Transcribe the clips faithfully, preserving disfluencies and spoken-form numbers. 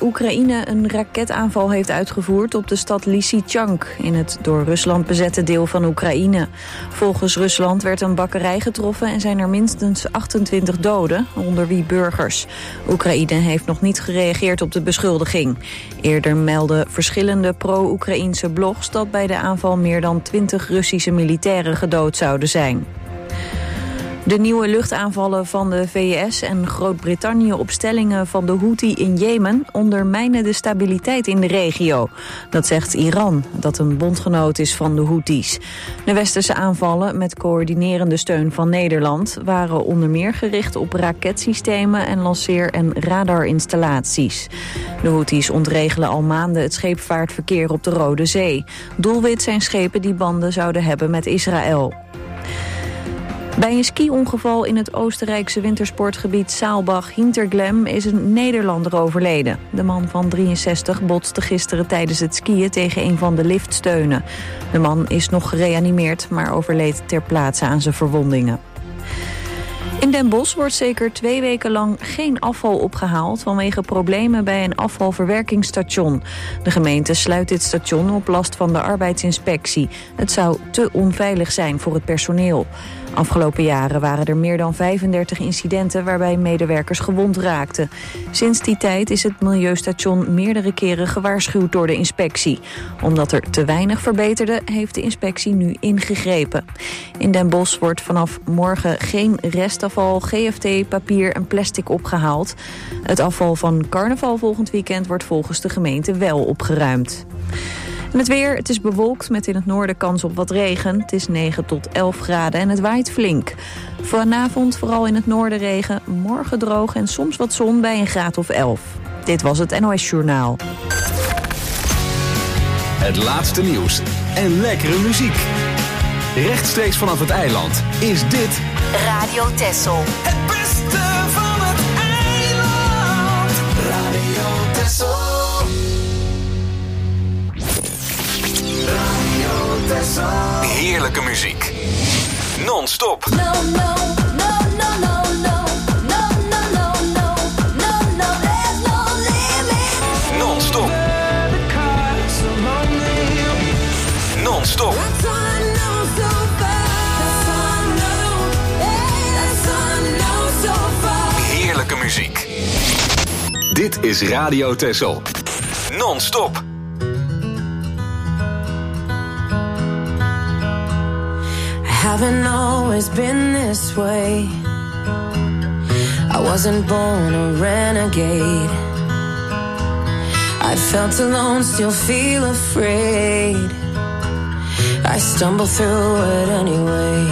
Oekraïne een raketaanval heeft uitgevoerd op de stad Lysychansk in het door Rusland bezette deel van Oekraïne. Volgens Rusland werd een bakkerij getroffen en zijn er minstens achtentwintig doden, onder wie burgers. Oekraïne heeft nog niet gereageerd op de beschuldiging. Eerder meldden verschillende pro-Oekraïense blogs dat bij de aanval meer dan twintig Russische militairen gedood zouden zijn. De nieuwe luchtaanvallen van de V S en Groot-Brittannië op stellingen van de Houthi in Jemen ondermijnen de stabiliteit in de regio. Dat zegt Iran, dat een bondgenoot is van de Houthis. De westerse aanvallen met coördinerende steun van Nederland waren onder meer gericht op raketsystemen en lanceer- en radarinstallaties. De Houthis ontregelen al maanden het scheepvaartverkeer op de Rode Zee. Doelwit zijn schepen die banden zouden hebben met Israël. Bij een ski-ongeval in het Oostenrijkse wintersportgebied Saalbach-Hinterglemm is een Nederlander overleden. De man van drieënzestig botste gisteren tijdens het skiën tegen een van de liftsteunen. De man is nog gereanimeerd, maar overleed ter plaatse aan zijn verwondingen. In Den Bosch wordt zeker twee weken lang geen afval opgehaald vanwege problemen bij een afvalverwerkingsstation. De gemeente sluit dit station op last van de arbeidsinspectie. Het zou te onveilig zijn voor het personeel. Afgelopen jaren waren er meer dan vijfendertig incidenten waarbij medewerkers gewond raakten. Sinds die tijd is het milieustation meerdere keren gewaarschuwd door de inspectie. Omdat er te weinig verbeterde, heeft de inspectie nu ingegrepen. In Den Bosch wordt vanaf morgen geen restafval, G F T, papier en plastic opgehaald. Het afval van carnaval volgend weekend wordt volgens de gemeente wel opgeruimd. En het weer, het is bewolkt met in het noorden kans op wat regen. Het is negen tot elf graden en het waait flink. Vanavond vooral in het noorden regen, morgen droog en soms wat zon bij een graad of elf. Dit was het N O S Journaal. Het laatste nieuws en lekkere muziek. Rechtstreeks vanaf het eiland is dit Radio Texel. Het beste van het eiland. Radio Texel. heerlijke muziek. Non-stop. No, no, no, no, no, no. No, no, no, no. No, no, there's no limit. Non-stop. Non-stop. That's all I know so far. That's all I know. Hey, that's all I know so far. Heerlijke muziek. Dit is Radio Texel. Non-stop. Haven't always been this way. I wasn't born a renegade. I felt alone, still feel afraid. I stumble through it anyway.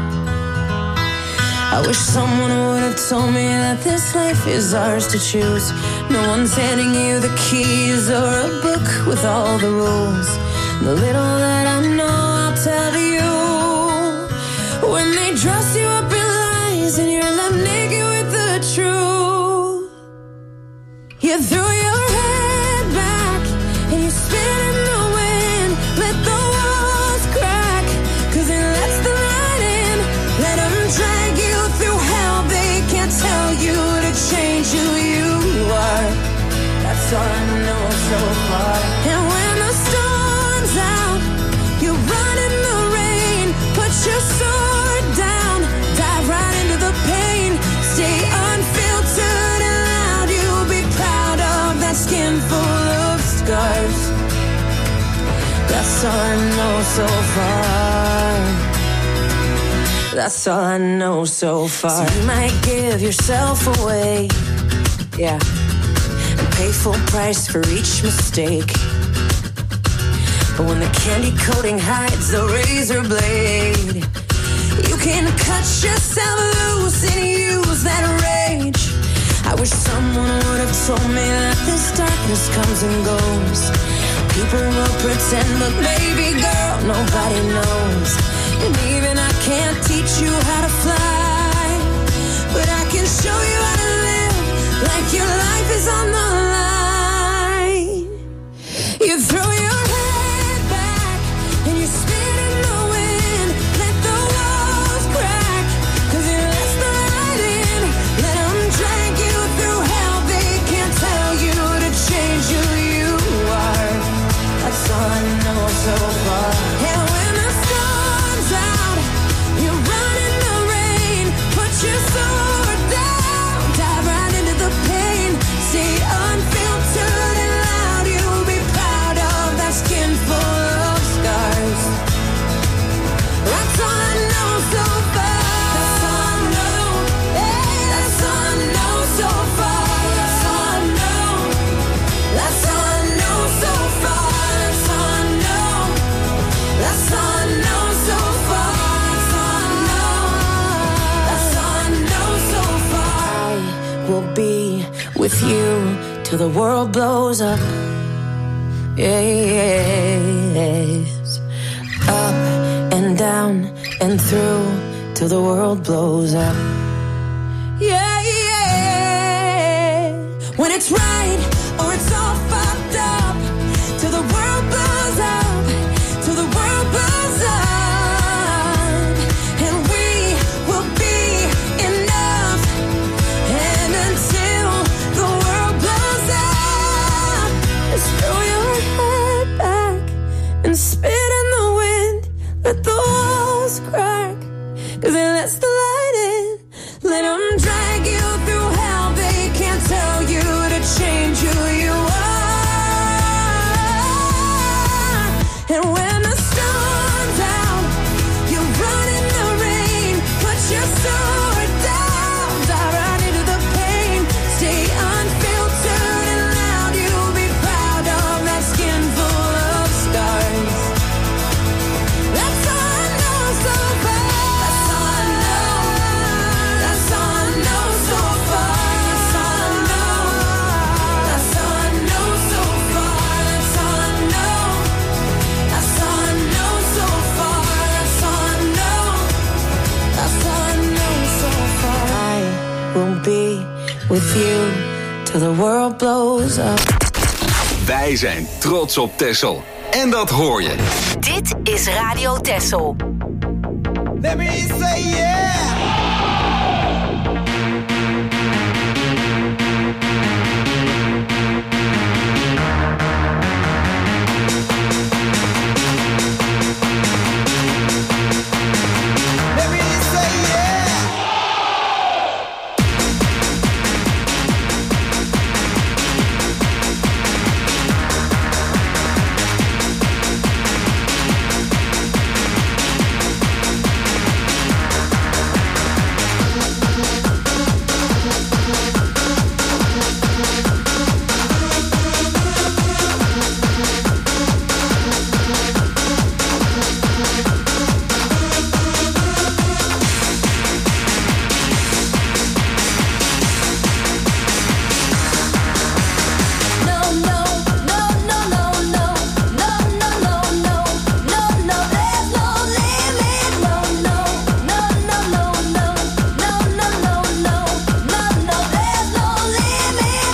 I wish someone would have told me that this life is ours to choose. No one's handing you the keys or a book with all the rules. The little that I know, I'll tell you. When they dress you up in lies and you're left naked with the truth, you threw your head back and you spin in the wind. Let the walls crack, cause it lets the light in. Let them drag you through hell. They can't tell you to change who you are. That's all I know so far. And when the storm's out, you run in the rain. Put your soul stay unfiltered and loud. You'll be proud of that skin full of scars. That's all I know so far. That's all I know so far. So you might give yourself away, yeah, and pay full price for each mistake. But when the candy coating hides the razor blade, you can cut yourself loose and use that rage. I wish someone would have told me that this darkness comes and goes. People will pretend, but baby girl, nobody knows. And even I can't teach you how to fly, but I can show you how to live like your life is on the line. You throw your head back and you spin in the wind. Let the walls crack, cause it lets the light in. Let them drag you through hell. They can't tell you to change with you till the world blows up. Yes. Up and down and through till the world blows up. Yeah, yeah. When it's right or it's all fucked up till the world blows up, till the world blows up. And we will be enough. And until the world blows up, just throw your head back and spit in the wind. Let the walls crack, 'cause it lets the light in. Let them drag you through hell. They can't tell you to change who you are. And when the storm's out, you run in the rain. Put your sword down, dive right into the pain. Stay unfiltered and loud. You'll be proud of that skin full of scars. That's all I know so far. That's all I know. That's all I know so far. That's all I know. That's all I know so far. That's all I know. That's all I know so far. That's all I know. That's all I know so far. I will be with you till the world blows up. Wij zijn trots op Texel. En dat hoor je. Dit is Radio Texel. Let me say yeah. Let me say yeah. No, no, no, no, no, no, no, no, no, no, no, no, there's no limit. No, no, no, no, no, no, no, no, no, no, no, no, there's no limit.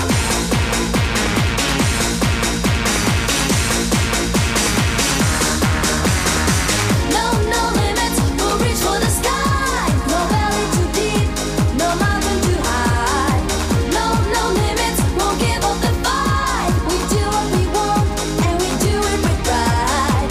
No, no limits, we'll reach for the sky. No valley too deep, no mountain too high. No, no limits, won't give up the fight. We do what we want, and we do it with pride.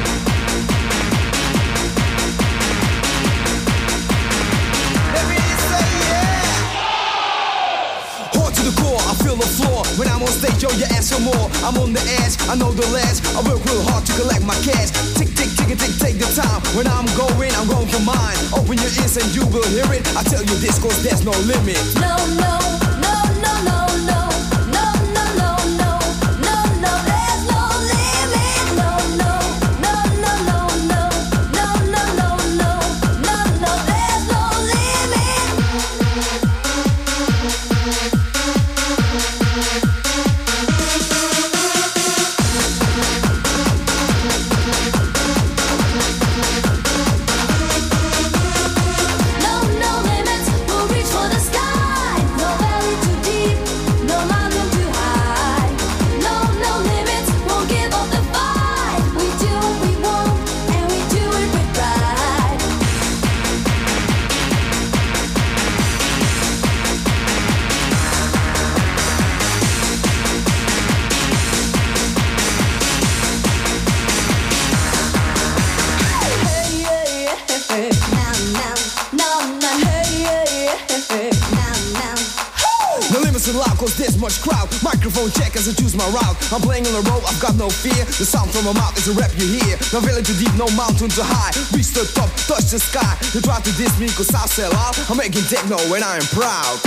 Let me say yeah. Hard to the core, I feel the floor. When I'm on stage, yo, you ask for more. I'm on the edge, I know the last. I work real hard to collect my cash. Tick, tick, tick, tick, take the time. When I'm going, I'm going for mine. Open your ears and you will hear it. I tell you this, 'cause there's no limit. No, no, no, no, no, no, no, no, no, no, no, no, there's no limit. No, no, no, no, no, no, no, no, no, no, no, no, there's no limit. No, no limits, we'll reach for the sky. No valley too deep, no mountain too high. No, no limits, won't give up the fight. We do what we want, and we do it with pride. Hey, yeah, yeah, now, now, now, now, hey, yeah, yeah, now, now. No limits allowed, 'cause there's much crowd. Microphone check as I choose my route. I'm playing on the road, I've got no fear. The sound from my mouth is a rap you hear. No valley too deep, no mountain too high. Reach the top, touch the sky. You try to diss me 'cause I sell out. I'm making techno and I am proud.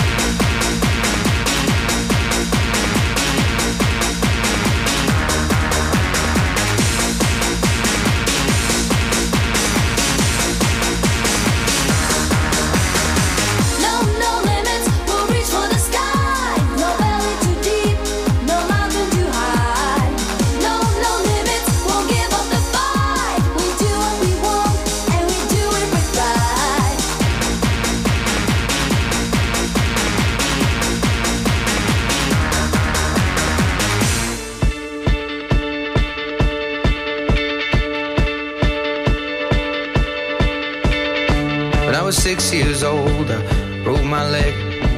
No, no limits, we'll reach for the sky. No valley six years old, I broke my leg.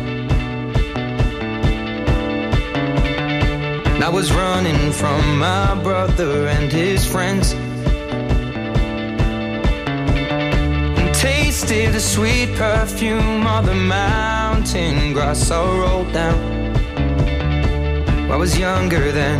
I was running from my brother and his friends, and tasted the sweet perfume of the mountain grass I rolled down. I was younger then.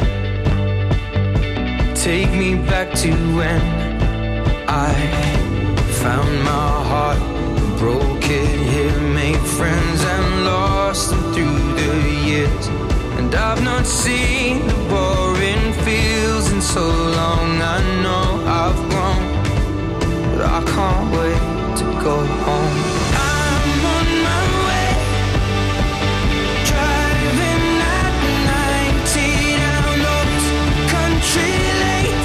Take me back to when I found my heart, broke it here, made friends and lost them through the years. And I've not seen the boring fields in so long. I know I've grown, but I can't wait to go home. I'm on my way, driving at ninety down those country lanes,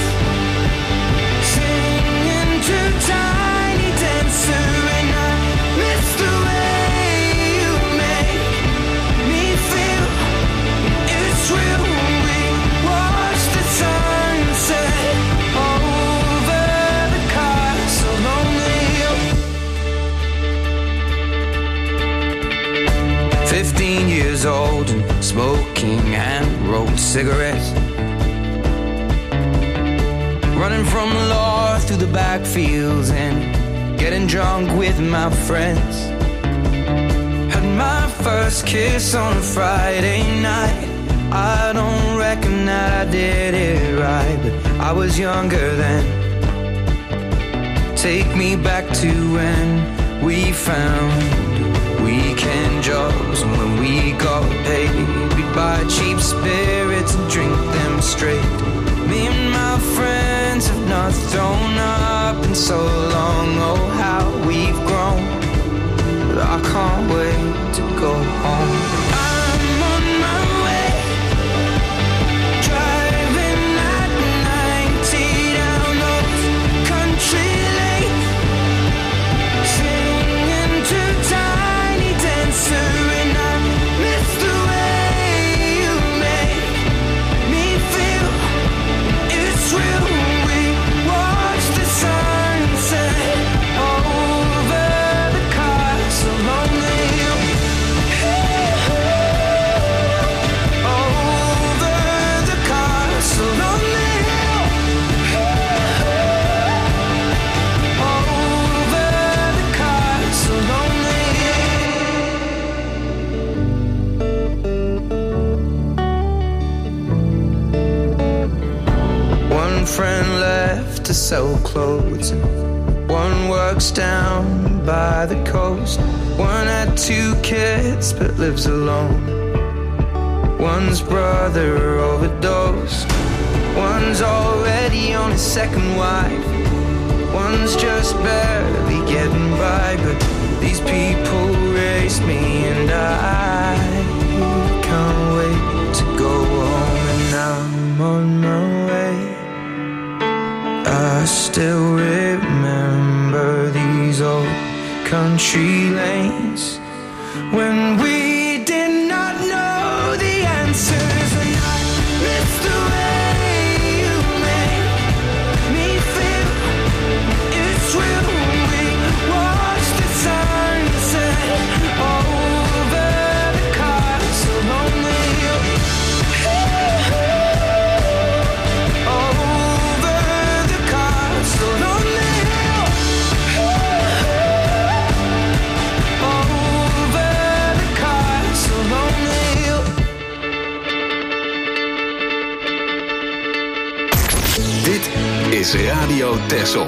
singing to Tiny Dancer, and I miss the way you make me feel. It's real. We watch the sunset over the castle on the hill. Fifteen years old and smoking and rolled cigarettes, running from the law through the backfields and getting drunk with my friends. Had my first kiss on a Friday night. I don't reckon that I did it right, but I was younger then. Take me back to when we found weekend jobs, and when we got paid, we'd buy cheap spirits and drink them straight. Me and my friends have not thrown up in so long. Oh, how we've grown, but I can't wait to go home. I'm on my way, driving at ninety down those country lanes, singing to Tiny Dancer, and I miss the way you make me feel. It's real. We watch the sunset over the castle on the hill. Over the castle on the hill. Over the castle on the hill. One friend left to sell clothes, and one works down by the coast. One had two kids but lives alone. One's brother overdosed. One's already on his second wife. One's just barely getting by, but these people raised me, and I can't wait to go home. And I'm on my way. I still remember these old country lanes when we did not know the answers, and I miss the way you make me feel. It's real. We watch the sunset over the castle on the hill. Over the castle on the hill. Over the castle on the hill. Dit is Radio Texel.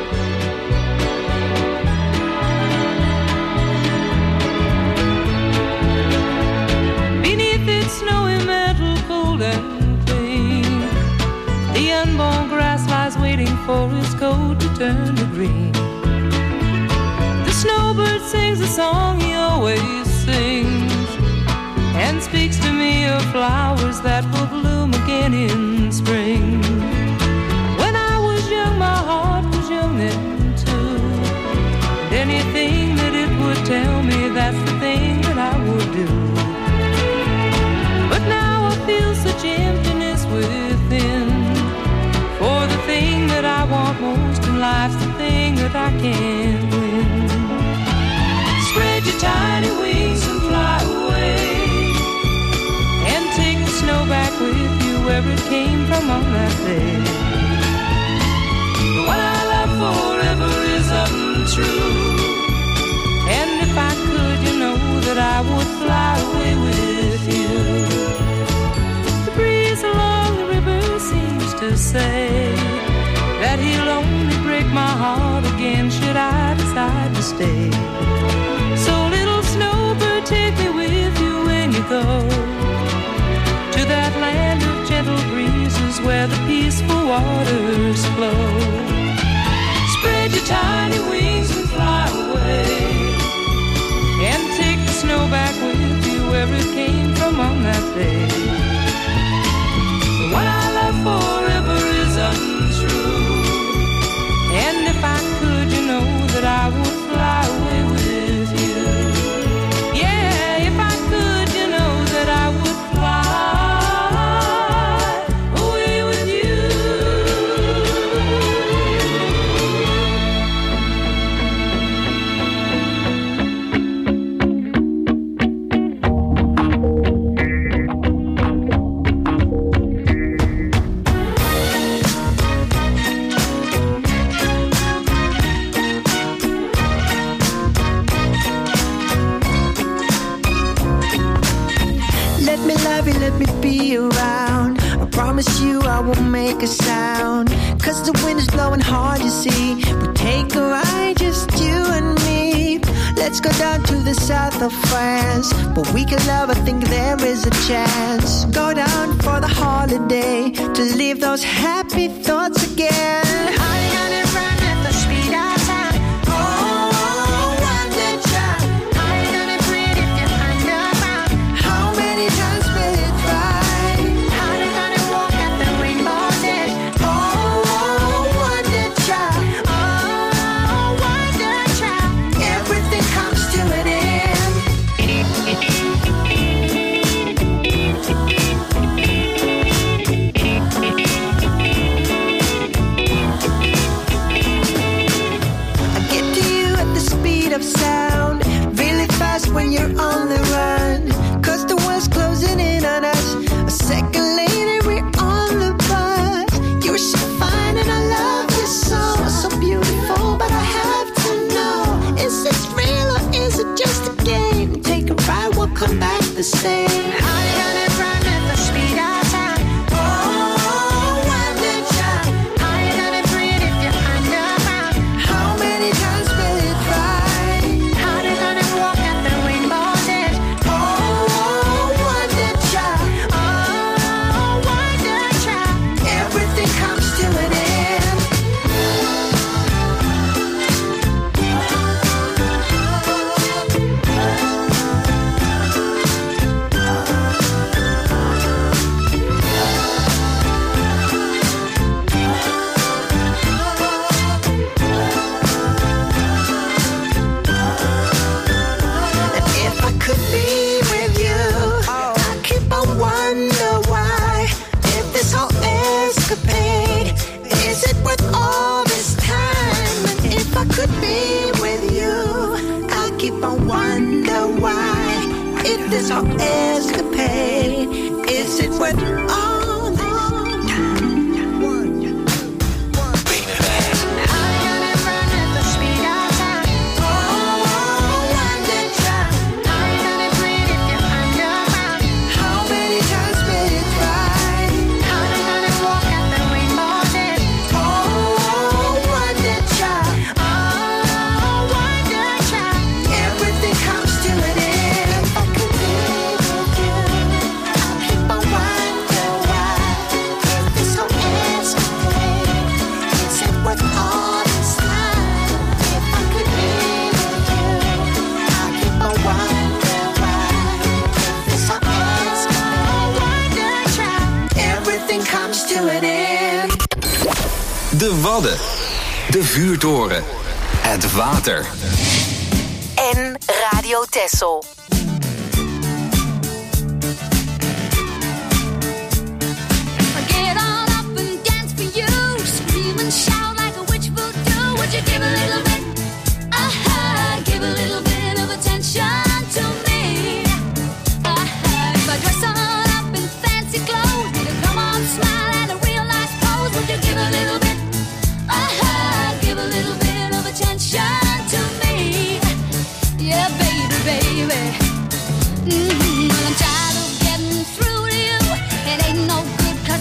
Beneath its snowy mantle, cold and clean, the unborn grass lies waiting for its coat to turn to green. The snowbird sings a song he always sings, and speaks to me of flowers that will bloom again in spring. When I was young, my heart was young then too, and anything that it would tell me, that's the thing that I would do. But now I feel such emptiness within, for the thing that I want most in life's the thing that I can't win. back with you where it came from on that day. What I love forever is untrue. And if I could, you know that I would fly away with you. The breeze along the river seems to say that he'll only break my heart again should I decide to stay. So little snowbird, take me with you when you go to that land of gentle breezes where the peaceful waters flow. Spread your tiny wings and fly away, and take the snow back with you where it came from on that day. What I love forever is untrue. And if I could, you know that I would fly away with you. Yeah, if I could, you know that I would fly away with you. Let me be around. I promise you I won't make a sound. Cause the wind is blowing hard, you see. We take a ride, just you and me. Let's go down to the south of France. But we can love, I think there is a chance. Go down for the holiday to leave those happy thoughts again. Hiding on and run at the speed of sound. Oh, wonder child. Hiding on and breathe if you're underground. How many times will it try? How they gonna walk at the rainbow's edge? Oh, wonder child. Oh, wonder child. Everything comes to an end. I get to you at the speed of sound, really fast when you're on the run. Cause the world's closing in on us. A second later we're on the bus. You're so fine and I love you so, so beautiful. But I have to know, is this real or is it just a game? Take a ride, we'll come back the same. Hiding on and run at the speed of sound. Oh, wonder child. Hiding on and breathe if you're underground. How many times will it try? How they gonna walk at the rainbow's edge? Oh, wonder child. Oh, wonder child. Everything comes to an end. And if I could be with you, I keep on wonder why. If this whole escapade, is it worth all this time? And if I could be with you, I keep on wonder why. If this whole escapade, is it worth all this time? Hiding and run at the speed of sound. Oh, wonder child. Hiding and breathe if you're underground. How many times will it try? How they gonna walk at the rainbow's edge? Oh, wonder child. Oh, wonder child. Everything comes to an end. If I could be with you, I'll keep on wonder why. If this whole escapade, is it worth all this time? If I could be with you, I'll keep on wonder why. If this whole escapade, wonder child. Everything comes to an end. De Wadden. De vuurtoren. Het water. En Radio Texel. Get on up and dance for you. Scream and shout like a witch voodoo. Would you give a little bit? Uh-huh. Give a little bit of attention to me. Uh-huh. If I dress all up in fancy clothes.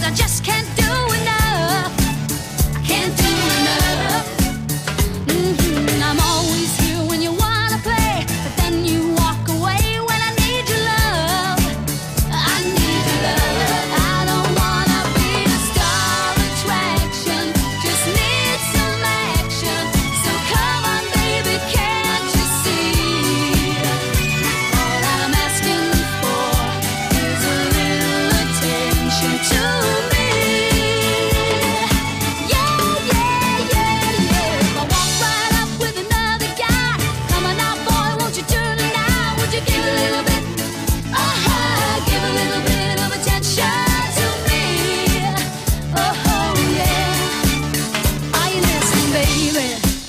I just can't do enough. I can't do enough. Mhm, I'm always here when you wanna play, but then you walk away when I need your love. I need your love. I don't wanna be a star attraction, just need some action. So come on, baby, can't you see? All I'm asking for is a little attention to me. Yeah, yeah, yeah, yeah. If I walk right up with another guy, come on now, boy, won't you turn it out? Would you give a little bit? Uh-huh, give a little bit of attention to me. Oh, yeah. Are you listening, baby?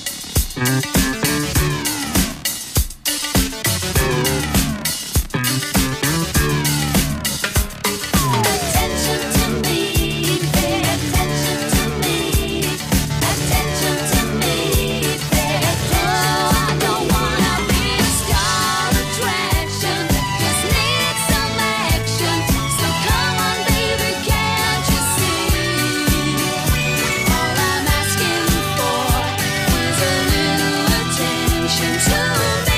Attention to me, pay attention to me. Attention to me, pay attention. Oh, I don't wanna be a star attraction, just need some action. So come on, baby, can't you see? All I'm asking for is a little attention to me.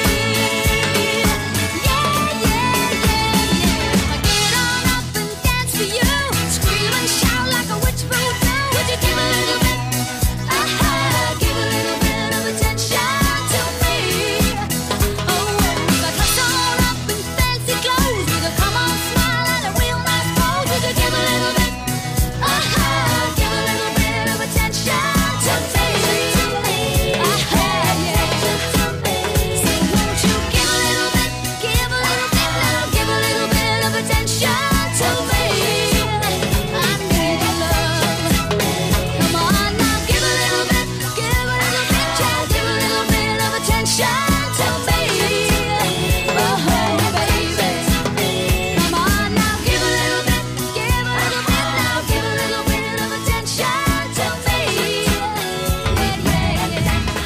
Yeah, yeah, yeah, yeah. I get on up and dance for you, scream and shout like a witch voodoo. Would you give a little bit? Uh-huh, give a little bit of attention to me. Oh, if I dress all up in fancy clothes with a come on smile and a real nice pose, would you give a little bit? Uh-huh, give a little bit of attention to me. Uh-huh, yeah. Say, won't you give a little bit, give a little bit, now give a little bit of attention to me. I need your love. Come on now, give a little bit, give a little bit, child, give a little bit of attention to me. Oh, baby. Come on now, give a little bit, give a little bit, now give a little bit of attention to me. Yeah, yeah,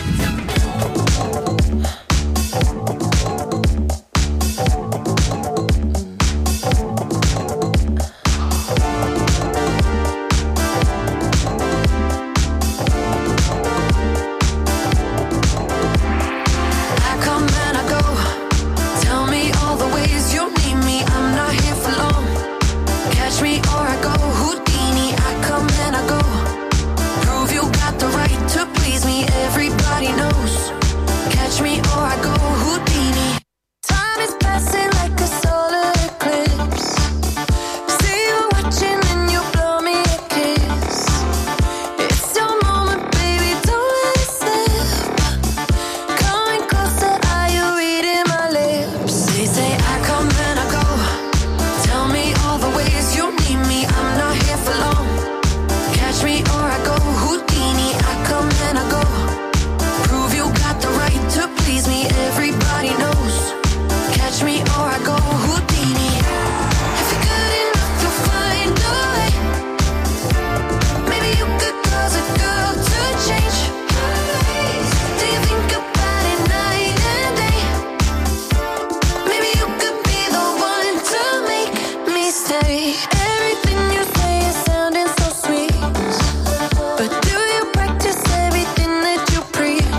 I come and I go. Tell me all the ways you need me. I'm not here for long. Catch me or I go Houdini. I come and I go. Prove you got the right to please me. Everybody knows. Catch me or I go Houdini. Time is passing like a solar eclipse. See you watching and you blow me a kiss. It's your moment, baby, don't let it slip. Coming closer, are you reading my lips? They say I come and I go. Tell me all the ways you need me. I'm not here for long. Catch me or I go Houdini. I come and I go. Prove you got the right to please me. Everybody knows. Catch me or I go Houdini. If you're good enough, you'll find a way. Maybe you could cause a girl to change. Do you think about it night and day? Maybe you could be the one to make me stay. Everything you say is sounding so sweet, but do you practice everything that you preach?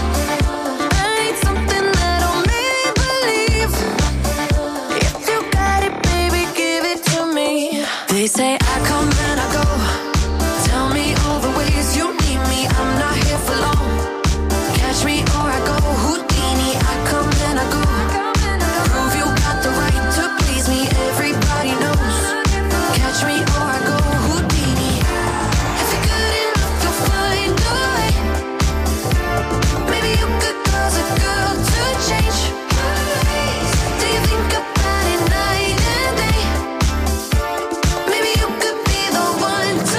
I need something that'll make me believe. If you got it, baby, give it to me. They say I come and I go. Tell me all the ways you need me. I'm not here for long. Catch me or I go Houdini. I come and I go. Prove you got the right to please me. Everybody knows. Catch me or I go Houdini. If you're good enough, you'll find a way. Maybe you could cause a girl to change. Do you think about it night and day? Maybe you could be the one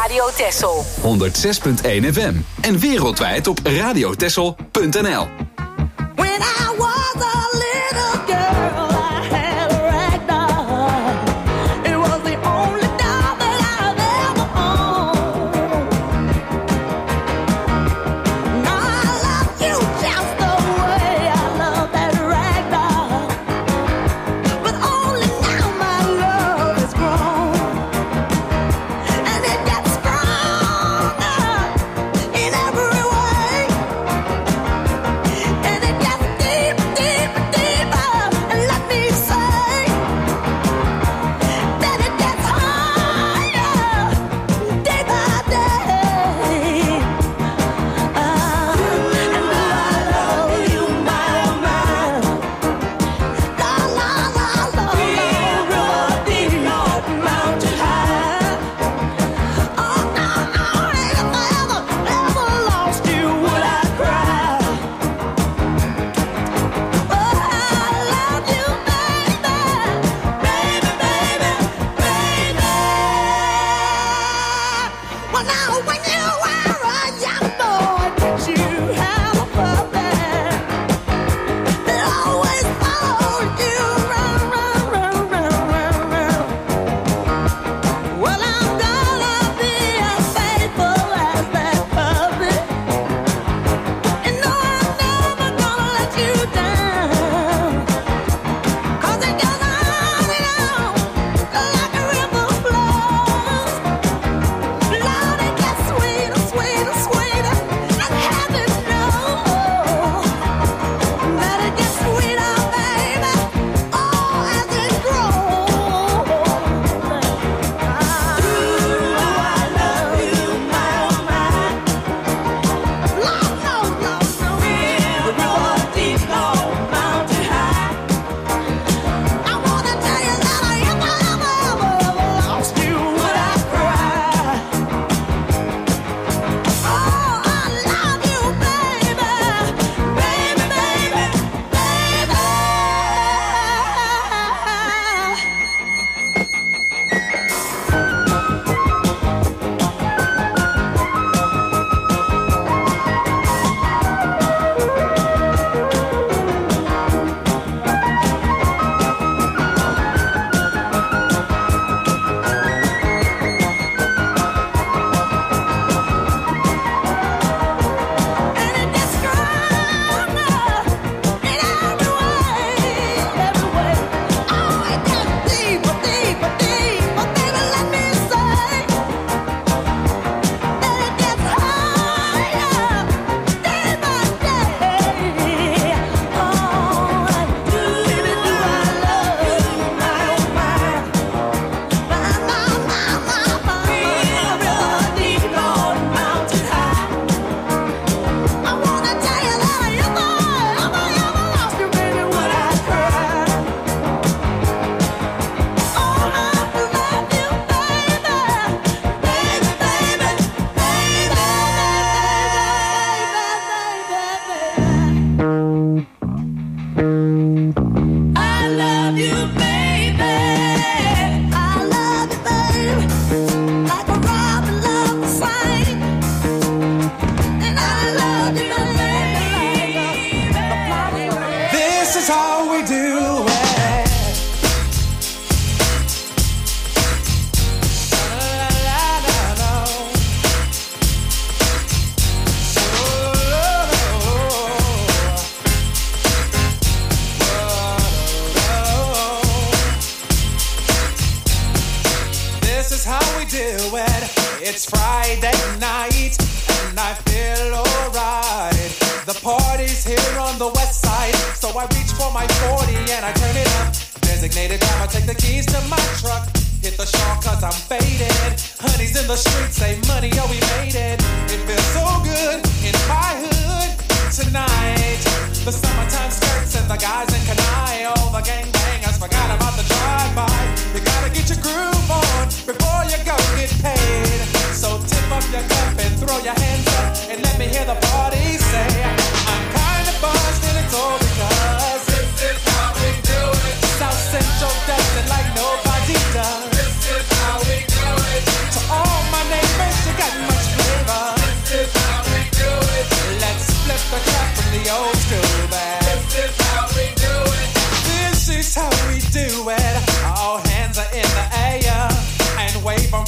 Radio Texel. honderd zes punt één F M. En wereldwijd op radiotexel punt n l. When I was a little girl, I had a rag doll. It was the only doll that I've ever owned. Now I love you just the way I love that rag doll. But only now my love is grown. And it gets stronger in every way. And it gets deeper, deeper, deeper. And let me say that it gets higher day by day. Ah, and I love you, my, my. La, la, la, la, la. Deep, North Mountain High. Oh, no, no, if I ever, ever lost you, would I cry? Oh, I love you, baby, baby, baby, baby. Well, now when you were a young boy, did you have a puppy that always followed you round, round, round, round, round, round? Well, I'm gonna be as faithful as that puppy. And no, I'm never gonna let you down. 'Cause it goes on and on like a river flows. Lord, it gets sweeter, sweeter, sweeter. And heaven knows that it gets sweeter, baby. Oh, as it grows. Ah, I love you, my, oh, my. Lord knows, Lord knows. We're deep, North Mountain High. I wanna tell you that I if I ever, ever, ever lost you, would I cry? Oh, I love you, baby, baby, baby, baby. And it gets stronger in every way, every way. Oh, it gets deeper, deeper, deeper, baby. Let me say that it gets higher day by day. Oh, baby, do I love you, my, oh, my. My, my, my, my, my. River deep, North Mountain High. I wanna tell you that I ever, ever, ever lost you, baby, would I cry? Oh, I love you, baby, baby, baby, baby, baby, baby. I love you, baby. I love you, baby, like a robin loves the same. And I love you, baby, like a flower. This is how we do it. This is how we do it. It's Friday night and I feel alright. The party's here on the west side, so I reach for my forty and I turn it up. Designated driver, take the keys to my truck. Hit the shawl cause I'm faded. Honey's in the streets, say money, oh we made it. It feels so good in my hood tonight. The summertime skirts and the guys in Kanai. All the gangbangers forgot about the drive-by. You gotta get your groove on before you go get paid. So tip up your cup and throw your hands up and let me hear the party say, I'm kinda buzzed and it's all because this is how we do it. South Central does it like nobody does. This is how we do it. To all my neighbors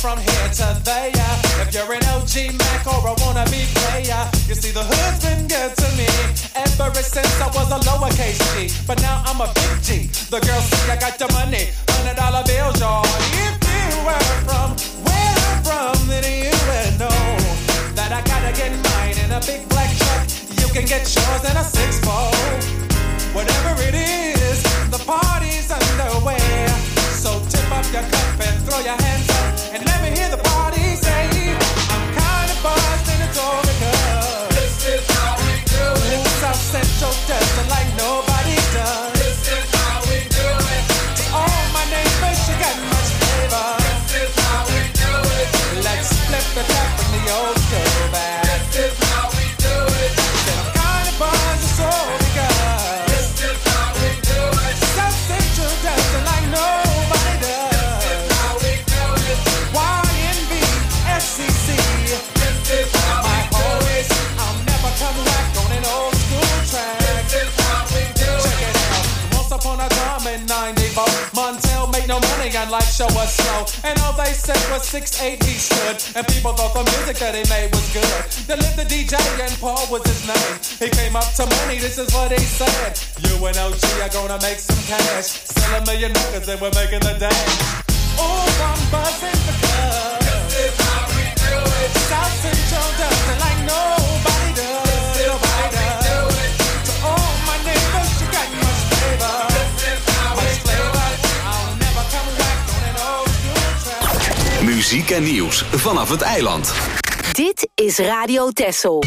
from here to there. If you're an O G Mac or a wannabe player, you see the hood's been good to me ever since I was a lowercase G. But now I'm a big G. The girls say I got the money, hundred dollar bills, y'all. If you were from where I'm from, then you would know that I gotta get mine in a big black truck. You can get yours in a six fold. Whatever it is, the party's underway. So tip up your cup and throw your hands up and let me hear the party say, I'm kind of buzzed and it's all because this is how we do it. South Central does it like nobody does. This is how we do it. To all my neighbors, you got much flavor. This is how we do it. Let's flip the tap from the old school back. This is how we do it. Said I'm kind of buzzed, it's all because this is how we do it. South Central does it like nobody does. This is how we do it. Y N B, S C C. This is how we do it. I'll never come back on an old school track. This is how we do it. Check it out. Once upon a time in ninety-four, Montel made no money and life show was slow. And all they said was six eight he stood. And people thought the music that he made was good. Then lived the D J and Paul was his name. He came up to money, this is what he said. You and O G are gonna make some cash. Sell a million records and we're making the dash. Oh, I'm buzzing because this is how we do it. South Central does it like nobody does. This is nobody how we does. Do it. To all my neighbors, you got much flavor. This is how much we flavor. Do it. I'll never come back on an old school track. Muziek en nieuws vanaf het eiland. Dit is Radio Texel.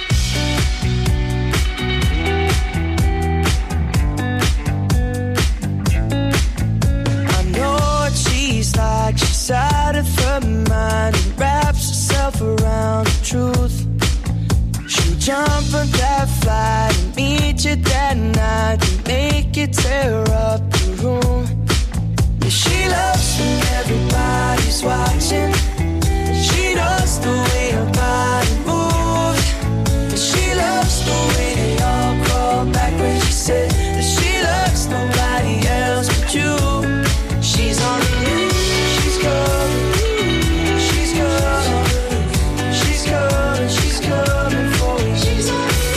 Like she's out of her mind and wraps herself around the truth. She'll jump on that flight and meet you that night and make you tear up the room. Yeah, she loves when everybody's watching. She knows the way her body moves. And she loves the way they all crawl back when she said that she loves nobody else but you. She's on the move. She's coming, she's coming, she's coming, she's coming for you. She's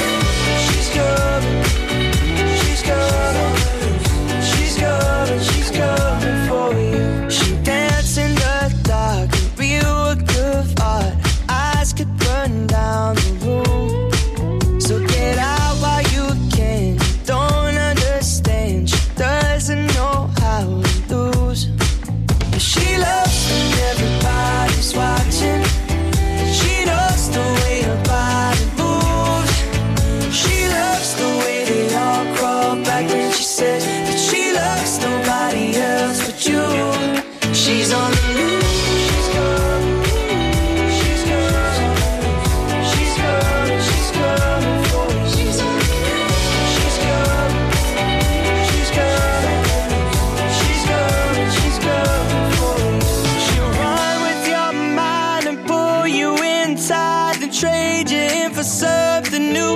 coming, she's coming, she's coming, she's coming for you. She dance in the dark, a real work of art. Eyes could burn down the room. So get out while you can. Don't understand, she doesn't know how to lose. She loves when everybody's watching. She knows the way her body moves. She loves the way they all crawl back when she said that she loves nobody else but you. She's on the move. She's coming. She's coming. She's coming. She's coming for you. She's on the move. She's coming. She's coming. She's coming. She's coming for you. She'll run with your mind and pull you inside and trade you in for something new.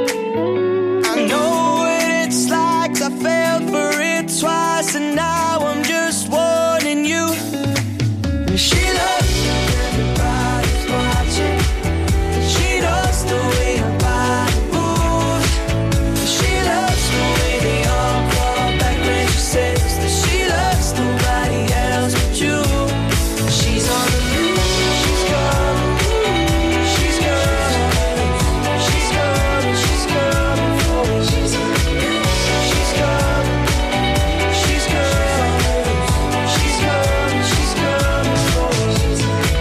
I know what it's like, 'cause I fell for it twice and now I'm just warning you. She loves when everybody's watching. She knows the way her body moves. She loves the way they all crawl back when she says that she loves nobody else but you. She's on the move. She's coming. She's coming. She's coming. She's coming for you. She's on the move. She's coming. She's coming. She's coming. She's coming for you. She's on the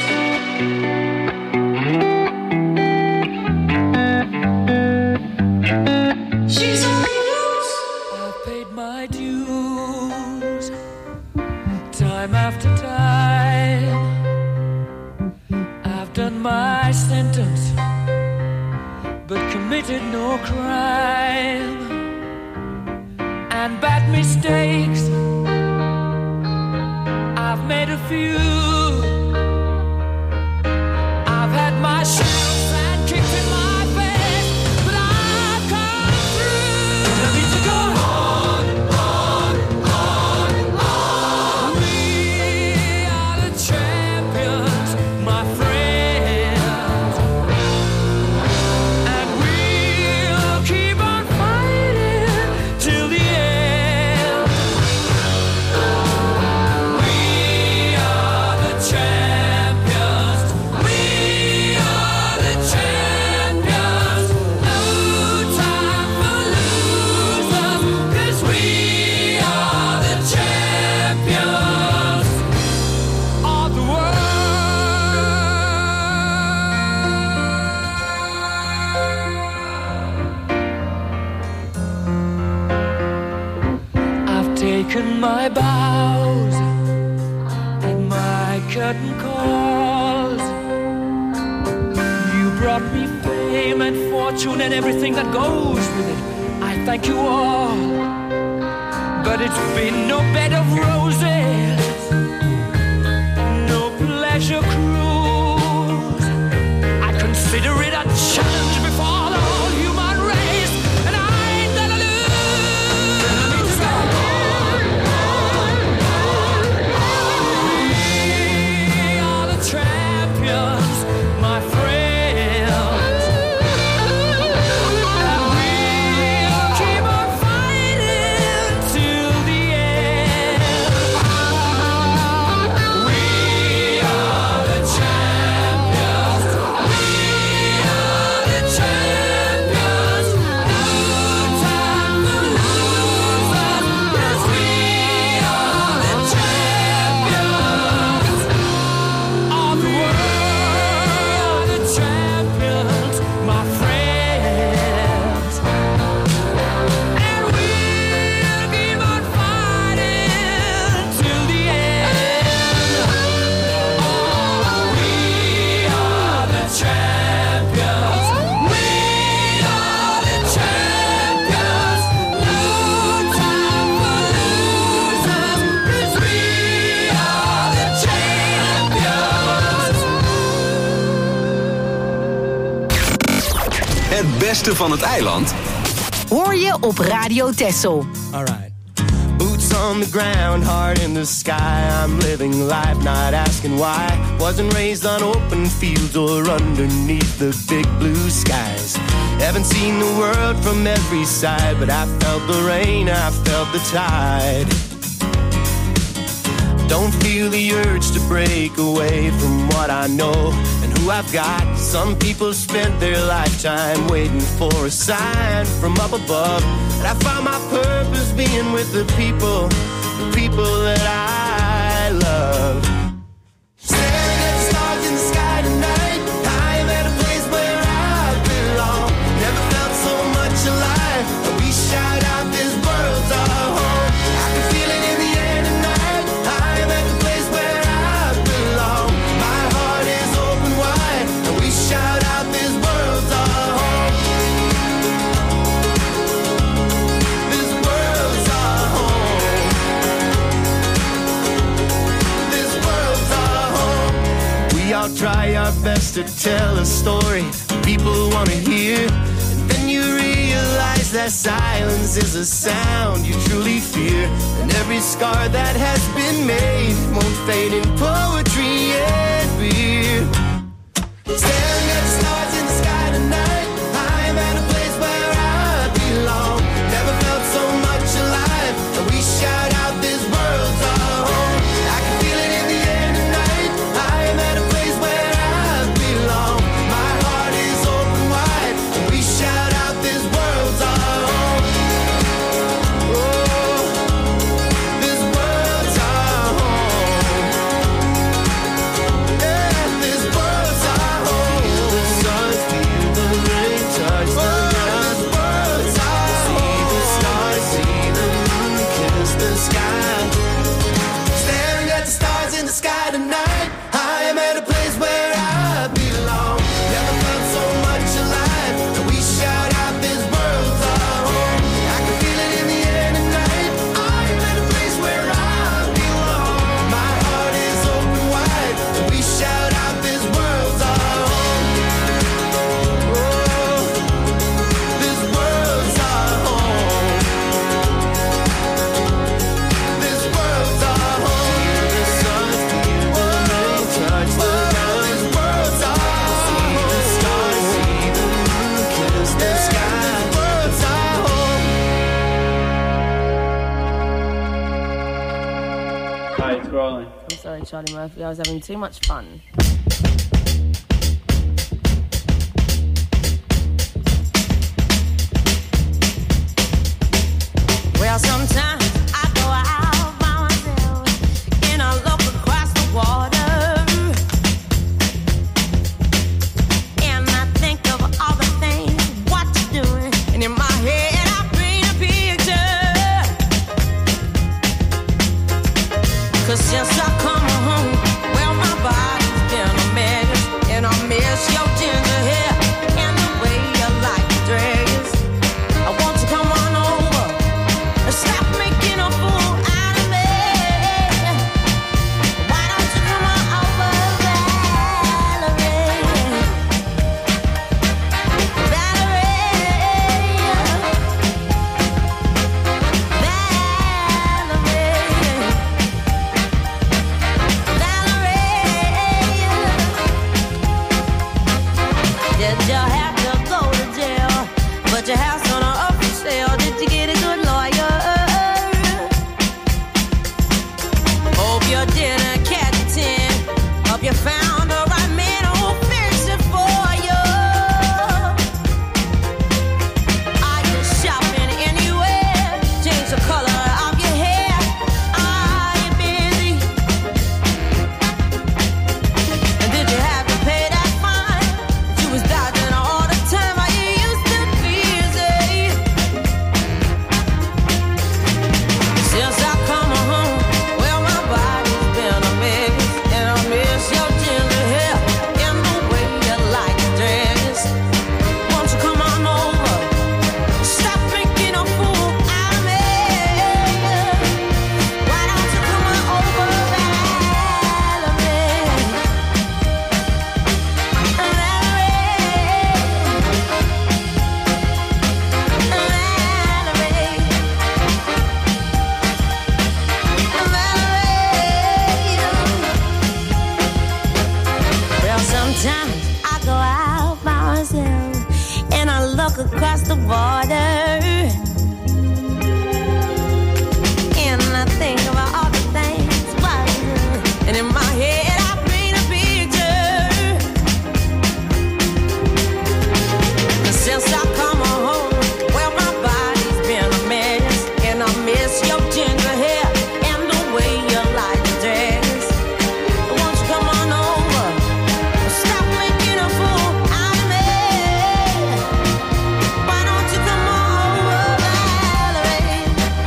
move. She's on the loose. I've paid my dues time after time. I've done my sentence but committed no crime. And bad mistakes I've made a few. I've had my shells and kicked in my face, but I've come through. I need to go on, on, on, on. We are the champions. taken my bows and my curtain calls. You brought me fame and fortune and everything that goes with it. I thank you all, but it's been no bed of roses, no pleasure cruise. I consider it a challenge before the whole human race, and I ain't gonna lose. We are the champions, my friends, and we'll keep on fighting till the end. We are the champions. We are the champions. No time for losers, 'cause we are the champions of the world, the champions, my friends. And we'll keep on fighting till the end. Oh, we are the champions. We are the champions. No time for losers, 'cause we are the champions. Het beste van het eiland Hoor je op Radio Texel. Alright. Boots on the ground, heart in the sky. I'm living life, not asking why. Wasn't raised on open fields or underneath the big blue skies. Haven't seen the world from every side, but I felt the rain, I felt the tide. Don't feel the urge to break away from what I know and who I've got. Some people spent their lifetime waiting for a sign from up above. And I found my purpose being with the people, the people that I love. Staring at the stars in the sky tonight, I'm at a place where I belong. Never felt so much alive. We shout out, this world's our home. I can feel it in the air tonight. I'm at the place where I belong. My heart is open wide, and we shout out, this world's our home. This world's our home. This world's our home. We all try our best to tell a story people want to hear, and then you realize that silence is a sound you truly fear. And every scar that has been made won't fade in poetry and beer. Staring at the stars in the sky tonight, I'm at a place where I belong. Never felt so much alive, and we shout out, this world's our home. I can feel it in the air tonight. I'm at a place where I belong. My heart is open wide, and we shout out, this world's our home. Oh, this world's our home. Yeah, this world's our home. Feel the sun, feel the rain, touch the ground. This world's our home. See the stars, see the moon, kiss the sky. Staring at the stars in the sky tonight, I am at a place where I belong. Never felt so much alive, and we shout out, this world's our home. I can feel it in the air tonight. I am at a place where I belong. My heart is open wide, and we shout out, this world's our home. Oh, this world's our home. This world's our home. Feel the sun, feel the rain, touch the ground. This world's our home. See the stars, see the moon, kiss the sky. This world's our home. Hi, it's rolling. I'm sorry, Charlie Murphy. I was having too much fun. Well, sometimes I go out by myself and I look across the water, and I think of all the things what you're doing, and in my head I paint a picture. 'Cause since I come home, well, my body's been a mess, and I miss your ginger hair and the way you like to dress. I want to come on over and stop making a fool out of me. Why don't you come on over, Valerie? Did you have to go to jail? But your house on a up for sale. Did you get a good lawyer? Hope you didn't catch a tin. Hope you found the right man who'll fix it for you. Are you shopping anywhere? Change the color of your hair. Are you busy? And did you have to pay that fine? You was dodging all the time. Are you used to busy? Since I come home, well, my body's been a mess, and I miss your ginger hair and the way you like to dress. Won't you come on over? Stop making a fool out of me. Why don't you come on over, Valerie? Well, sometimes I go out by myself and I look across the border, and I think about all the things, but and in my head I paint a picture. Since I come home, well, my body's been a mess, and I miss your ginger hair and the way you like to dress. Won't you come on over? Stop making a fool out of me. Why don't you come on over, Valerie?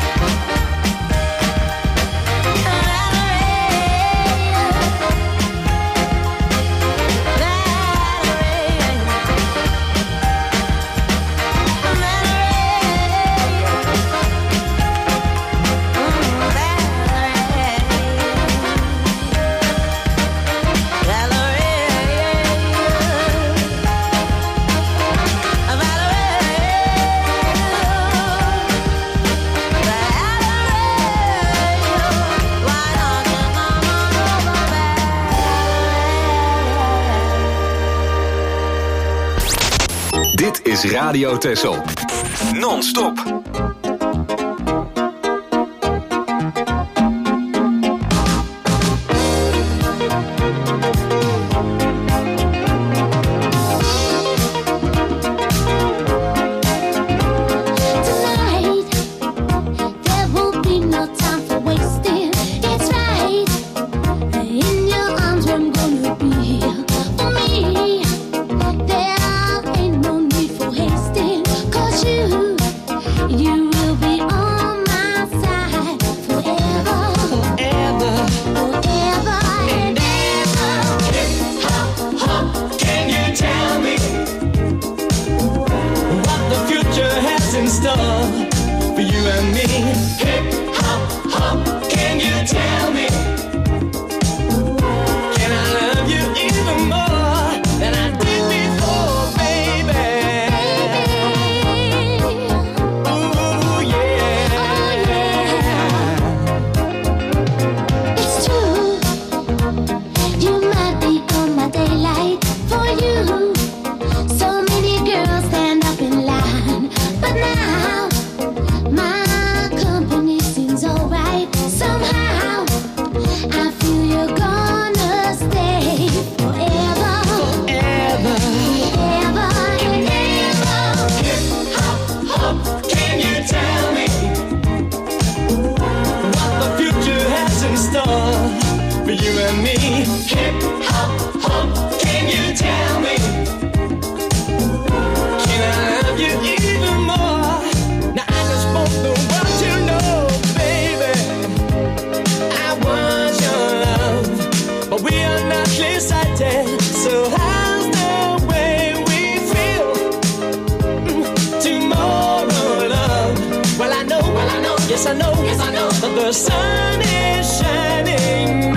Dit is Radio Texel. Non-stop. Tonight, there will be no time for wasting. It's right. In your arms, I'm gonna be here for me. There ain't no need for hasting, 'cause you, you will be on my side forever, forever, forever and ever. Hop, hop, can you tell me what the future has in store for you and me? Hip, hop, hop, can you tell me? Can I love you even more than I did before, baby? Ooh, yeah. It's true, you might be on my daylight. For you, so many girls stand up in line, but now my company seems alright. Somehow I feel you're gonna stay forever, forever, forever and ever. Hip, hop, hop, can you tell me what the future has in store for you and me? Hip, hop, hop, can you tell me? Can I love you even more? Now I just want the world to know, baby, I was know that the sun is shining.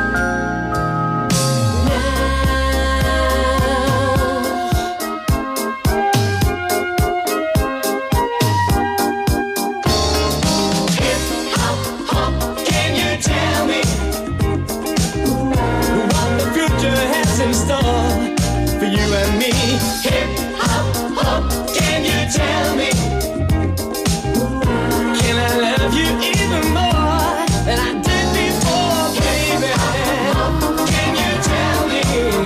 In store for you and me. Hip hop hop, can you tell me? Can I love you even more than I did before, baby? Can you tell me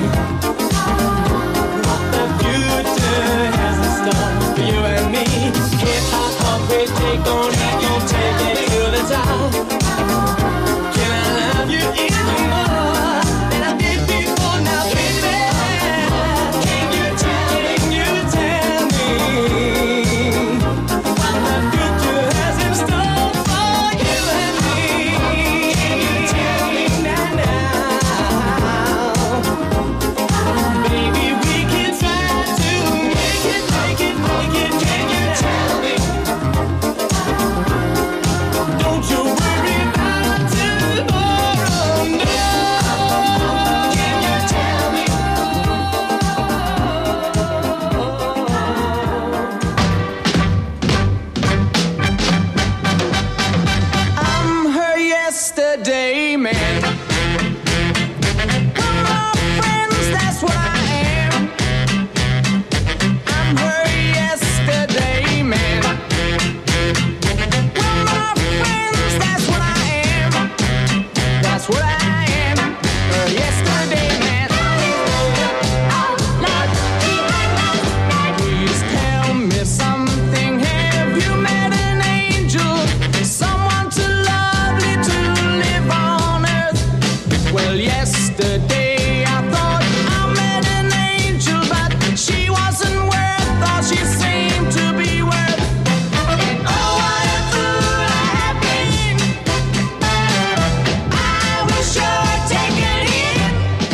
what the future has in store for you and me? Hip hop hop, we take on it, you take it to the top. Can I love you even more than I did before? Now, baby, can you tell me, can you tell me what the future has in store for you and me? Can you tell me now, now? Baby, we can try to make it, make it, make it. Can you tell me? Don't you worry about tomorrow, no. Can you tell me? I'm her yesterday man. We're my friends, that's what I am. I'm her yesterday man. We're my friends, that's what I am. That's what I am. Her yesterday man. Please tell me something. Have you met an angel? Someone too lovely to live on earth? Well, yesterday I thought I met an angel, but she wasn't worth all she seemed to be worth. And oh, what a fool I have been. I wish I'd taken it.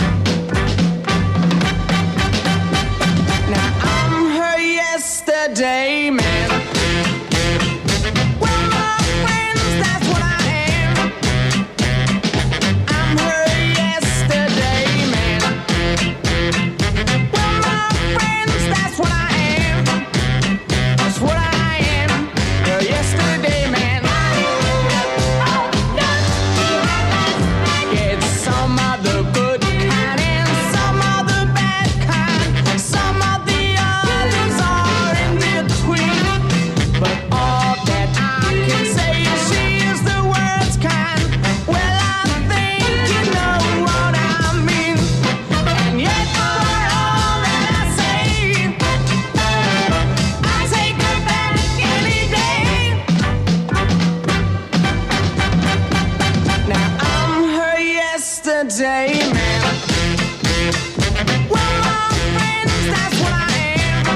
Now I'm her yesterday man. We're my friends, that's what I am. I'm her yesterday man. We're my friends, that's what I am. That's what I am. Her yesterday man. Get some other good kind and some other bad kind. Some of the others are in between. But all that I can say is she is the worst kind. Well, I think you know what I mean. And yet for all that I say, I take her back any day. Now I'm her yesterday man. We're my friends, that's what I am.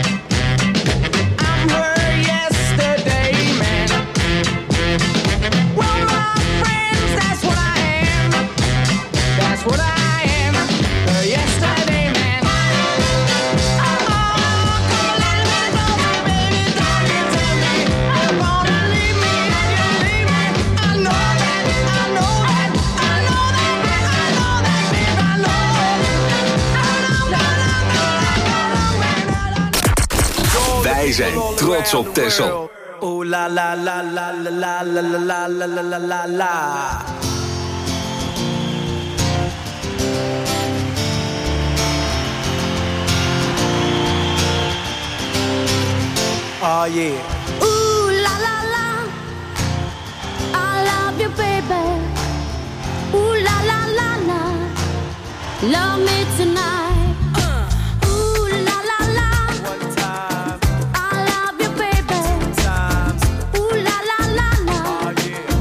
I'm her yesterday man. We're my friends, that's what I am. That's what I am. Her yesterday man. Oh, come a little bit closer, baby, don't you tell me you wanna leave me and you leave me. I know that, I know that, I know that, I know that, babe, I know. Wij zijn trots op Texel. Ooh la la la la la la la la la la la la la. Oh yeah. Ooh la la la, I love you, baby. Ooh la la la la, love me tonight. Ooh la la la, One time, I love you, baby. two times. Ooh la la la la, Oh yeah.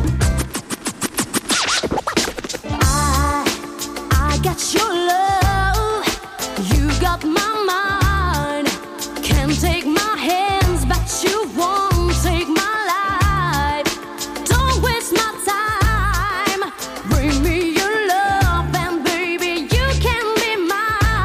I I got your love, you got my mind. Can't take my hands, but you won't take my life. Don't waste my time. Bring me your love, and baby, you can be mine.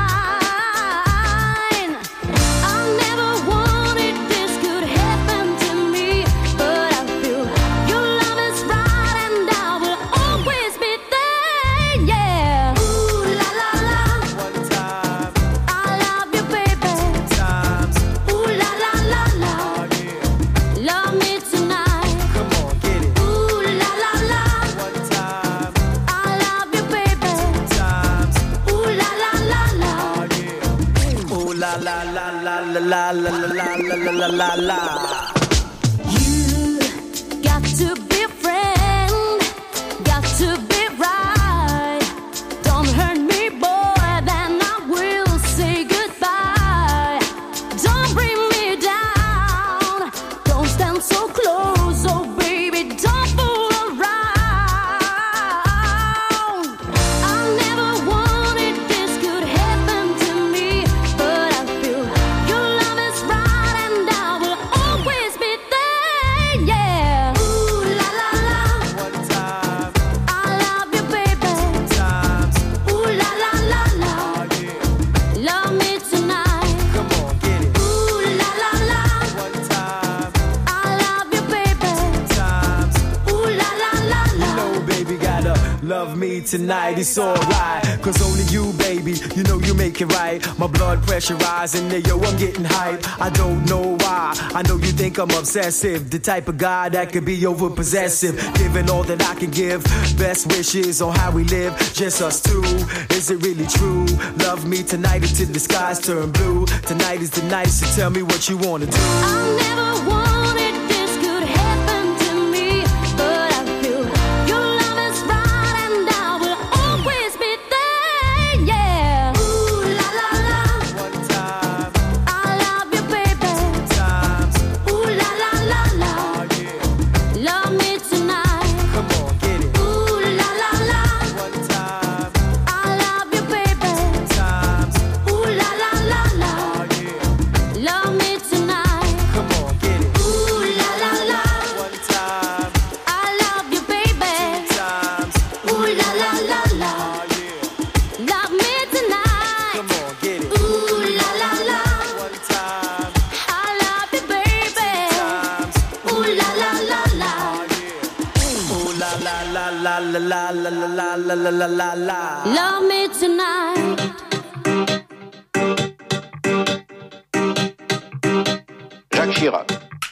la la la la la la la. You got to be a friend, got to be right. Don't hurt me, boy, then I will say goodbye. Don't bring me down, don't stand so close, oh baby, don't fool around. I never wanted this could happen to me, but I feel your love is right and I will always be there, yeah. Ooh la la la, One time, I love you, baby. times, Ooh la la la la, oh yeah. love me tonight. Come on, get it. Ooh la la la, One time, I love you, baby. times. Ooh la la la la. No, baby, gotta love me tonight, it's alright. Cause only you, baby, you know you make it right. My blood pressure rising, yeah, yo, I'm getting hype. I don't know why, I know you think I'm obsessive. The type of guy that could be over possessive. Giving all that I can give, best wishes on how we live, just us two. Is it really true? Love me tonight until the skies turn blue. Tonight is the night, so tell me what you wanna do. I never wanted this could happen to me, but I feel your love is right and I will always be there, yeah. Ooh la la la, One time, I love you, baby. times, Ooh la la la la, oh yeah. love me tonight. Come on, get it. Ooh la la la, One time, I love you, baby. times, Ooh la la la la, oh yeah. love me tonight. Come on, get it. Ooh la la la, One time, I love you, baby. times, Ooh la la la la, oh yeah. love me tonight. Come on, get it. Ooh la la la, One time, I love you, baby. times, Ooh la la la la, ooh la la la la la la la la la la la la la. love me tonight. Jacques Chirac.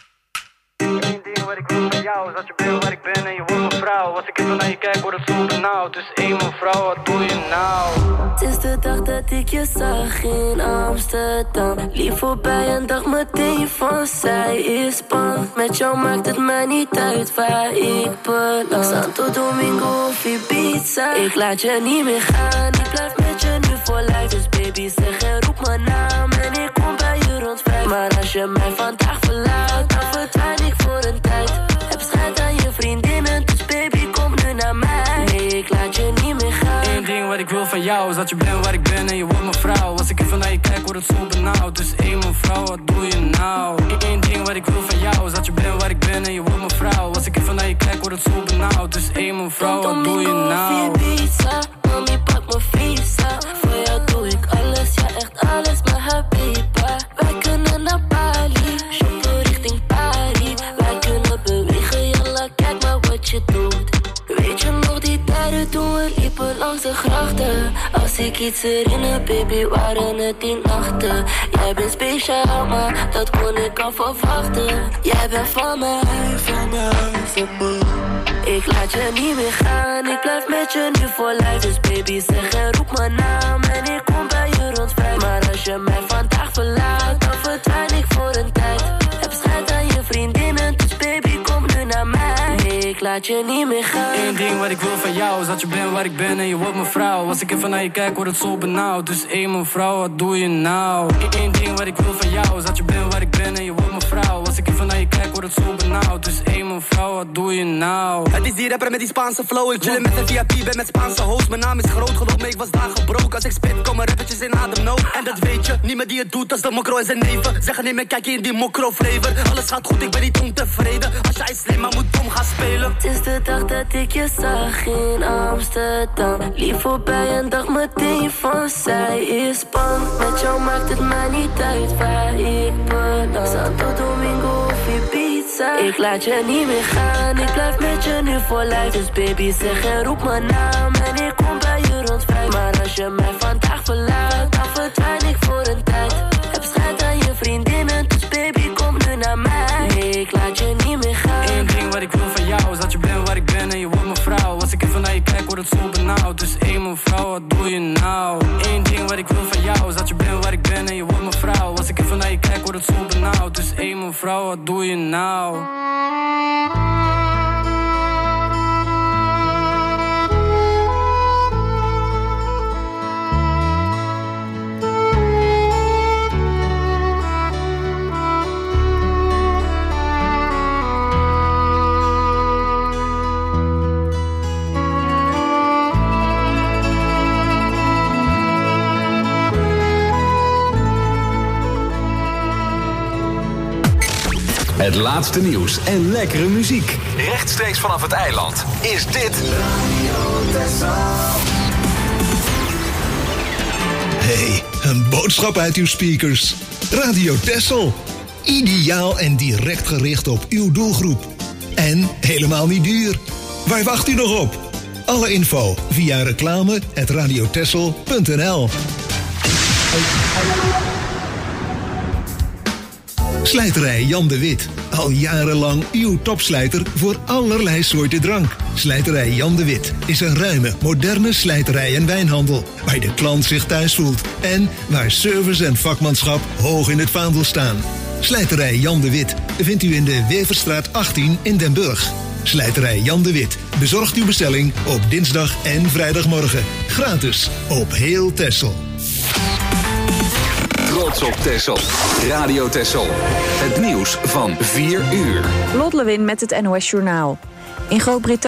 Eén ding wat ik wil van jou is dat je bent waar ik ben en je wordt mijn vrouw. Als ik even naar je kijk word het zo benauwd. Dus één mevrouw, wat doe je nou? Het is de dag dat ik je zag in Amsterdam. Lief voorbij en dacht meteen van zij is bang. Met jou maakt het mij niet uit waar ik beland. Santo Domingo of Ibiza, ik laat je niet meer gaan. Ik blijf met je nu voor lijf. Dus baby zeg en roep mijn naam en ik kom bij je rond vijf. Maar als je mij vandaag verlaat, dan verdwijn ik voor een tijd. Heb schijt aan je vriendinnen, dus baby kom nu naar mij. Nee, ik laat je niet meer gaan. Eén ding wat ik wil van jou is dat je bent waar ik ben en je wordt mijn vrouw. Als ik even naar je kijk word het zo benauwd. Dus één mevrouw, wat doe je nou? Eén ding wat ik wil van jou is dat je bent waar ik ben en je wordt mijn vrouw. Als ik even naar je kijk word het zo benauwd. Dus één mevrouw, wat doe je nou? Mami, pak mijn visa. Voor jou doe ik alles, ja echt alles, maar habiba. Wij kunnen naar Bali, shoppen richting Paris. Wij kunnen bewegen, jalla, kijk maar wat je doet. Weet je nog die tijden toen we liepen langs de grachten? Als ik iets herinner, baby, waren het die nachten. Jij bent speciaal, maar dat kon ik al verwachten. Jij bent van mij, van mij, van mij. Ik laat je niet meer gaan, ik blijf met je nu voor lijf. Dus baby zeg en roep mijn naam en ik kom bij je rond vijf. Maar als je mij vandaag verlaat, dan verdwijn ik voor een tijd. Heb schijt aan je vriendinnen, dus baby kom nu naar mij. Nee, ik laat je niet meer gaan. Eén ding wat ik wil van jou is dat je bent waar ik ben en je wordt mijn vrouw. Als ik even naar je kijk word het zo benauwd. Dus één mevrouw, wat doe je nou? Eén ding wat ik wil van jou is dat je bent waar ik ben en je wordt mijn vrouw. Als ik even naar je kijk word het zo benauwd. Dus één mevrouw, wat doe je nou? Het is die rapper met die Spaanse flow. Ik chillen met een V I P, ben met Spaanse host. Mijn naam is groot, geloof me, ik was daar gebroken. Als ik spit, komen rappertjes in ademnood. En dat weet je, niemand die het doet als de mokro en zijn neven. Zeggen nee, maar kijk je in die mokro flavor. Alles gaat goed, ik ben niet ontevreden. Als jij slim, maar moet dom gaan spelen. Het is de dag dat ik je zag in Amsterdam. Lief voorbij en dacht meteen van zij is bang. Met jou maakt het mij niet uit waar ik beland. Santo Domingo of Ibiza, ik laat je niet meer gaan. Ik blijf met je nu voor lijf. Dus baby zeg en roep mijn naam en ik kom bij je rond vijf. Maar als je mij vandaag verlaat, dan verdwijn ik voor een tijd. Heb schijt aan je vriendinnen, dus baby kom nu naar mij. Nee, ik laat je niet meer gaan. Eén ding wat ik wil van jou is dat je bent waar ik ben en je wordt mijn vrouw. Als ik even naar je je kijkt wordt het zo benauwd. Dus hé mevrouw, wat doe je nou? Eén ding wat ik wil van jou is dat je bent waar ik ben en je wordt mijn vrouw. Als ik even naar je kijk wordt het zo benauwd. Dus hé mevrouw, wat doe je nou? Het laatste nieuws en lekkere muziek. Rechtstreeks vanaf het eiland is dit... Hey, een boodschap uit uw speakers. Radio Texel. Ideaal en direct gericht op uw doelgroep. En helemaal niet duur. Waar wacht u nog op? Alle info via reclame at radiotexel punt n l. Slijterij Jan de Wit. Al jarenlang uw topslijter voor allerlei soorten drank. Slijterij Jan de Wit is een ruime, moderne slijterij en wijnhandel. Waar de klant zich thuis voelt. En waar service en vakmanschap hoog in het vaandel staan. Slijterij Jan de Wit vindt u in de Weverstraat achttien in Den Burg. Slijterij Jan de Wit bezorgt uw bestelling op dinsdag en vrijdagmorgen. Gratis op heel Texel. Trots op Texel. Radio Texel. Het nieuws van vier uur. Lot Lewin met het N O S Journaal. In Groot-Brittannië